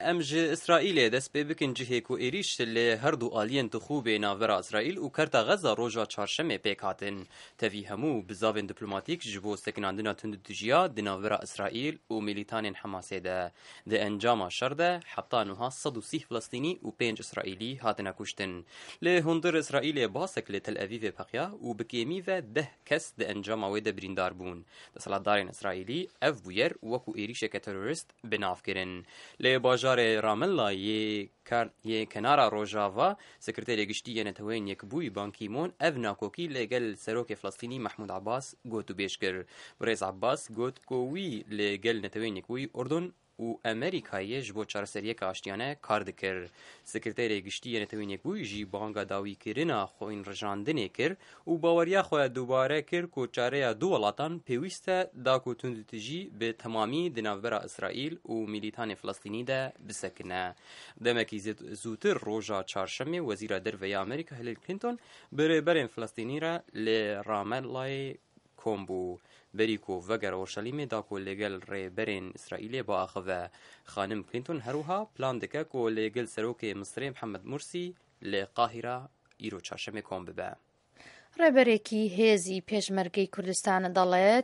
امج اسرائیل دست بکن جهه کو ایریش ل هر دو آلین تخوب ناور اسرائیل و کرتا غزه روزا چهارشنبه پیکاتن توی همو بزاوین دیپلماتیک جبو سکناندنا تند دجیا دناور اسرائیل و میلیتان حماس ده انجام شر ده حتی نوها 130 فلسطینی و 5 اسرائیلی هاتنا کشتن ل هندر اسرائیل باسک ل تل اویو پقیا و بکیمی و 10 کس ده انجام وید بریندار بون دسالتدارین اسرائیلی اف بویر وکو ایریش که تروریست بناف کرن ل باجار راملا ی کنارا روجاوا سکرتری گشتی نتوین یک بوی بانکیمون اف ناکوکی لگل سروک فلسطینی محمود عباس گوتو بیشکر برز عباس گوت کووی لگل نتوین یک بوی اردن و امریکایی جبو چارسریه که آشتیانه کار دکر سکرتری گشتی نتوین یک بوی جی بانگا داوی کرنا خوین رجاندنه کر و باوریا خواه دوباره کر که چاره دو ولاتان پیوسته دا که تندتجی به تمامی دنابرا اسرائیل و میلیتان فلسطینی ده بسکنه دمکی زودتر روژا چهارشنبه وزیر دروی امریکا هیلاری کلینتون برین فلسطینی را لراملای کومبو بریکو وگر اورشلیم دا کو لگل ری برین اسرائیل با اخوه خانم کلینتون هروها پلان دکه کو لگل سروک مصر محمد مرسی لقاهره ایرو چهارشنبه کوم ببه ڕێبەرێکی هێزی پێشمەرگەی کوردستان دەڵێت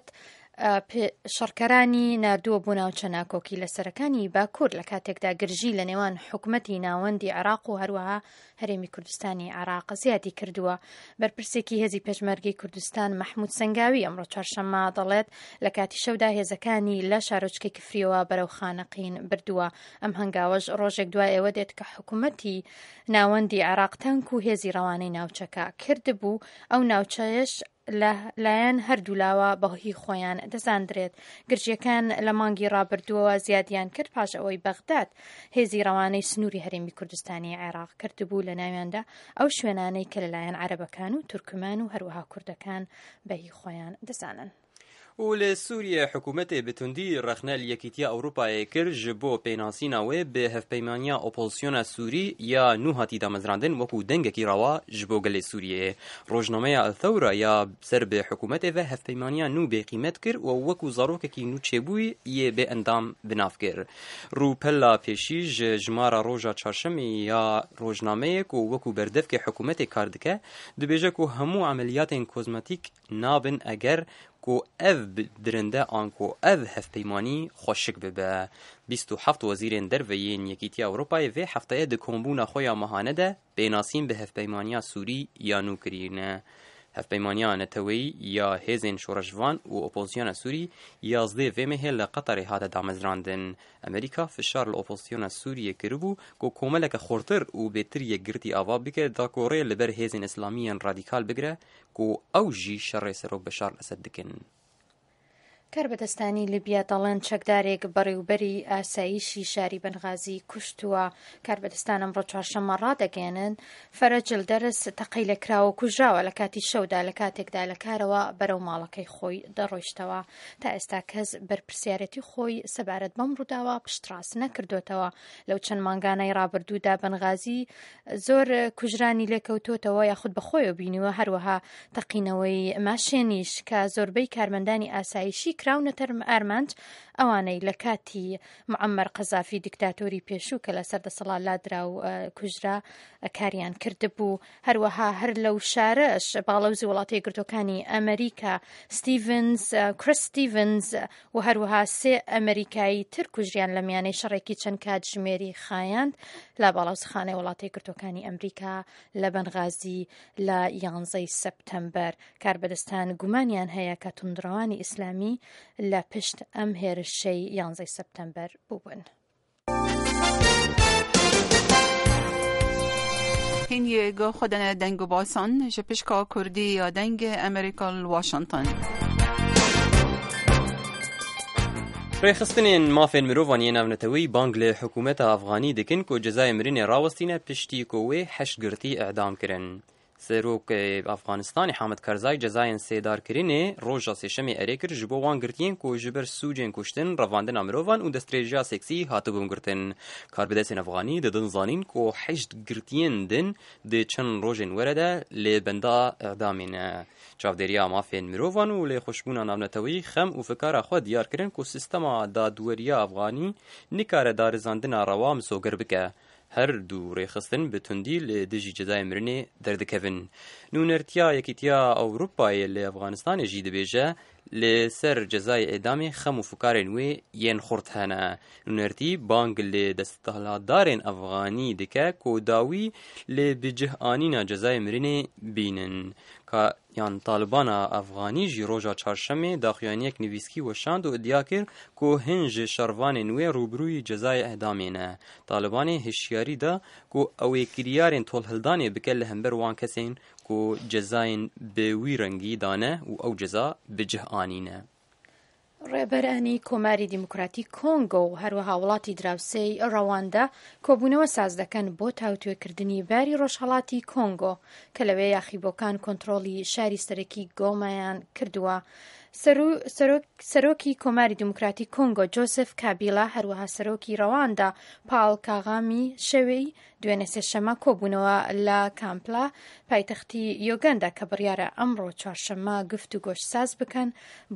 شەڕکەرانی ناردووە بوو ناوچە ناکۆکی لە سەرەکانی باکوور لە کاتێکدا گرژی لە نێوان حکومەتی ناوەندی عێراق و هەروەها هەرێمی کوردستانی عێراق زیادی کردووە. بەرپرسێکی هێزی پێشمەرگەی کوردستان مەحموود سەنگاوی ئەمڕۆ چوارشەممە دەڵێت لە کاتی شەودا هێزەکانی لە شارۆچکەی کفریەوە بەرەو خانەقین بردووە. ئەم هەنگاوەش ڕۆژێک دوای ئێوە دێت کە حکومەتی ناوەندی عێراق تەنک و هێزی ڕەوانەی ناوچەکە کردبوو ئەو ناوچەیەش لایەن هەردوولاوە بەهۆی خۆیان دەزاندرێت. گرژیەکان لە مانگی ڕابردووەوە زیادیان کرد پاش ئەوەی بەغداد هێزی ڕەوانەی سنووری هەرێمی کوردستانی عێراق کردبوو لە ناویاندا ئەو شوێنانەی کە لەلایەن عەرەبەکان و تورکمان و هەروەها کوردەکان بەهی خۆیان دەزانن. و لسوريا حكومته بتندي رخنا اليكيتيا أوروبا كر جبو بيناسينا و بهفبيمانيا أوبوزيونا سوري يا نوهاتي دامزراندن وكو دنگكي روا جبو قل سوريا روجنامه الثورة يا سرب حكومته و هفبيمانيا نو بقيمت كر ووكو زاروككي نو تشبوي يه باندام بناف كر رو پلا پیشیج جمارا روجا چارشمی یا روجنامه کو وكو بردف که حكومته کاردکه دبیجه کو همو عملیات کوزماتیک نابن اگر کو اف درنده آنکو اف هفپیمانی خوشک ببه 27 وزیرین درویین یکیتی اوروپای و هفته ده کمبونا خویا مهانه ده بیناسین به هفپیمانیا سوری یا نوکرینه هفپیمانیا نتوی یا هزین شورشوان و اپوزیون سوری یازده و مهل قطر هاده دامزراندن امریکا فشار الاپوزیون سوری کربو کو کوملک خورتر و بهتر یگرتی آوا بکه دا کوره لبر هزین اسلامیان رادیکال بگره کو اوجی شر سرو بشار الاسد دکن. کاربەدەستانی لیبیا دەڵێن چەکدارێک بەڕێوبەری ئاسایشی شاری بەنغازی کوشتووە. کاربەدەستان ئەمڕۆ چوارشەممە ڕادەگەێنن فەرەجل دەرس تەقەی لەکراوە کوژراوە لە کاتی شەودا لە کاتێکدا لە کارەوە بەرەو ماڵەکەی خۆی دەڕۆیشتەوە. تا ئێستا کەس بەرپرسیارەتی خۆی سەبارەت بەم ڕووداوە پشتڕاست نەکردوێتەوە. لەو چەند مانگانەی ڕابردوودا بەنغازی زۆر کوژرانی لێکەوتوتەوە یاخود بەخۆیەوە بینیوە هەروەها تەقینەوەی ماشێنیش کە زۆربەی کارمەندانی ئاسایشی کراونەتەر ئارمانج ئەوانەی لە کاتی معەممەر قەزافی دیکتاتۆری پێشوو کە لە سەردەسەڵات لادرا و کوژرا کاریان کردبوو. هەروەها هەر لەو شارەش باڵەوزی وڵاتی یەکگرتووەکانی ئەمریکا کریس ستیڤنز و هەروەها 3 ئەمریکایی تر کوژریان لە میانەی شەڕێکی چەند کاتژمێری خایاند لە باڵەوزخانەی وڵاتی یەکگرتووەکانی ئەمریکا لە بەنغازی لە 11 سەپتەمبەر. کاربەدەستان گومانیان هەیە کە توندڕەوانی ئیسلامی لە پشت ئەم هێرشەی 11 سەپتەمبەر بووبن. هین یگو خودن دنگ باسان جپشکا کردی یا دنگ امریکا واشنطن. ڕێخستنێن مافێن مرۆڤانیە ناونەتەوەی بانگ لە حکوومەتە ئەفغانی دەکەن کۆ جەزای مرینێ ڕاوەستینە پشتی کۆوێ حەشگرتی ئەعدام کرن. سروک افغانستان حامد کرزای جزاین سیدار کرینه روژا سیشمی اریکر جبو وان گرتین کو جبر سوجین کشتن رواندن امروان و دستریجا سکسی هاتو بوم گرتن کاربدسین افغانی ددن زانین کو حشد گرتین دن د چن روجن ورده لبندا اعدامین چاودریا مافین مروان و لی خوشبونا نامنتوی خم و فکر خود دیار کرن کو سیستما دادوریا افغانی نکاره دارزاندن روام سوگر بکه هر دو ریخستن به تندی لدجی جزای مرنی دردکوین. نونرتیا یکیتیا اوروپای لافغانستان جید بیجه لسر جزای اعدام خم و فکارن وی ین خورد هنه. نونرتی بانگ لدستهلادارن افغانی دکه کوداوی لبجه آنینا جزای مرنی بینن. که یان طالبان افغانی جی روژا چهارشنبه داخوانیک نویسکی و شاند و ادعا کرد که هنج شروان نوی روبروی جزای اعدامینه. طالبان هشیاری دا که اوی کریارین طول هلدانی بکل همبر وان کسین که جزاین به وی رنگی دانه و او جزا بجه آنینه. ڕێبەرانی کۆماری دیموکراتی کۆنگۆ و هەروەها وڵاتی دراوسێی ڕەواندا کۆبوونەوە ساز دەکەن بۆ تاوتوێکردنی باری ڕۆژهەڵاتی کۆنگۆ کە لەوێ یاخیبۆکان کۆنتڕۆلی شاری سەرەکی گۆمایان کردووە. سەرۆکی کۆماری دیموکراتی کۆنگۆ جۆزف کابیلا هەروەها سەرۆکی ڕەواندا پاڵ کاغامی شەوەی دوێنێ سێشەمە کۆبوونەوە لە کامپلا پایتەختی یۆگەندا کە بڕیارە ئەمڕۆ چوارشەممە گفت و گۆشت ساز بکەن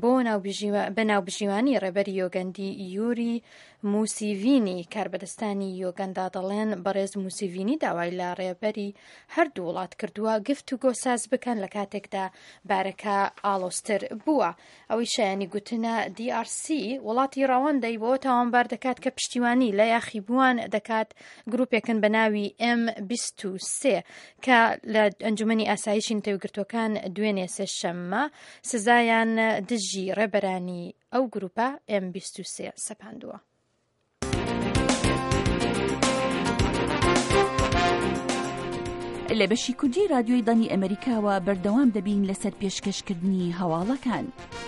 بە ناوبژیوانی ڕێبەری یۆگەندی یوری موسیڤینی کاربەدەستانی یۆگەندا دەڵێن بەڕێز موسیڤینی داوای لە ڕێبەری هەردوو وڵات کردووە گفت و گۆ ساز بکەن لە کاتێکدا بارەکە ئاڵۆستر بووە. ئەوەی شایانی گوتنە DRC وڵاتی ڕەوەندەی بۆ تاوانبار دەکات کە پشتیوانی لە یاخیبووان دەکات گروپێکن بە ناوی M23 کە لە ئەنجومەنی ئاسایشی نەتەوەیەکگرتووەکان دوێنێ سێشەممە سزایان دژی ڕێبەرانی ئەو گروپە M23 سەپاندووە. لە بەشی کوردی رادیۆی دانی ئەمریکاوە بەردەوام دەبین لەسەر پێشکەشکردنی هەواڵەکان.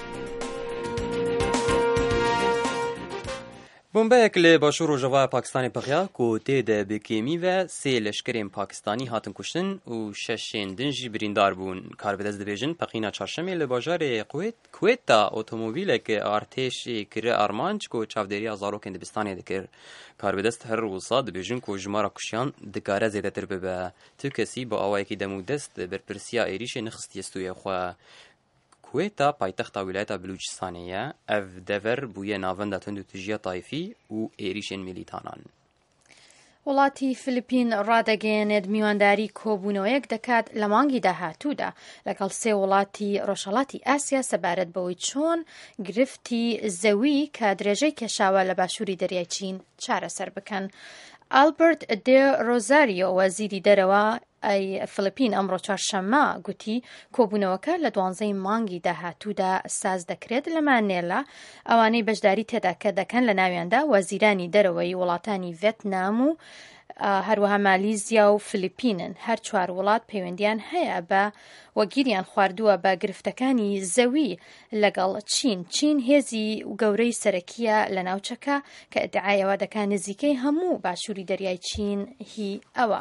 بۆمبەیەک لە باشوور ڕۆژەڤایە پاکستانی پەخیا کۆ تێدە بکێمی و سێ لەشکرên پاکستانی هاتن کوشتن و شەشên din jî birîndar bûn. Karbidest dibêjin pexîna çarşemê li bajarê Kuwêta otomobîlek artêşê kiriye armanc ku çavdêriya zarokên dibistanê dikir. Karbidest her wisa dibêjin ku jimara kuşiyan dikare zêdetir bibe. Tu kesî bi awayekî demûdest berpirsiya êrişê nixistiye stûyê xwe. Kuwêta paytexta wilayeta Belûcistanê ye, ev dever bûye navenda tund û tijiya Taifî û êrişên milîtanan. وڵاتی فلیپین ڕادەگەیەنێت میوانداری کۆبوونەوەیەک دەکات لە مانگی داهاتوودا لەگەڵ سێ وڵاتی ڕۆژهەڵاتی ئاسیا سەبارەت بەوەی چۆن گرفتی زەوی کە درێژەی کێشاوە لە باشووری دەریای چین چارەسەر بکەن. ئالبرت دێ ڕۆزاریۆ وەزیری دەرەوە فلیپین ئەمڕۆ چوارشەممە گوتی کۆبوونەوەکە لە 12 مانگی داهاتوودا ساز دەکرێت لە مانێلا ئەوانەی بەشداری تێدا کە دەکەن لە ناویاندا وەزیرانی دەرەوەی وڵاتانی ڤێتنام و هەروەها مالیزیا و فلیپینن. هەر چوار وڵات پەیوەندیان هەیە بە وەگیریان خواردووە بە گرفتەکانی زەوی لەگەڵ چین هێزی گەورەی سەرەکیە لە ناوچەکە کە ئەدعایەوە دەکات نزیکەی هەموو باشووری دەریای چین هی ئەوە.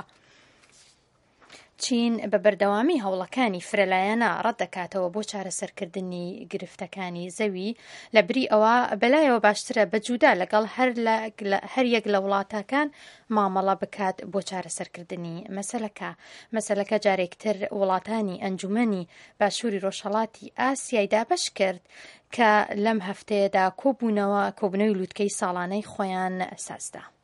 چین بە بەردەوامی هەوڵەکانی فرەلایەنە ڕەت دەکاتەوە بۆ چارەسەرکردنی گرفتەکانی زەوی لە بری ئەوە بەلایەوە باشترە بەجوودا لەگەڵ هەر یەک لە وڵاتەکان مامەڵە بکات بۆ چارەسەرکردنی مەسەلەکە جارێکتر وڵاتانی ئەنجومەنی باشووری ڕۆژهەڵاتی ئاسیای دابەش کرد کە لەم هەفتەیەدا کۆبوونەوەی لووتکەی ساڵانەی خۆیان سازدا.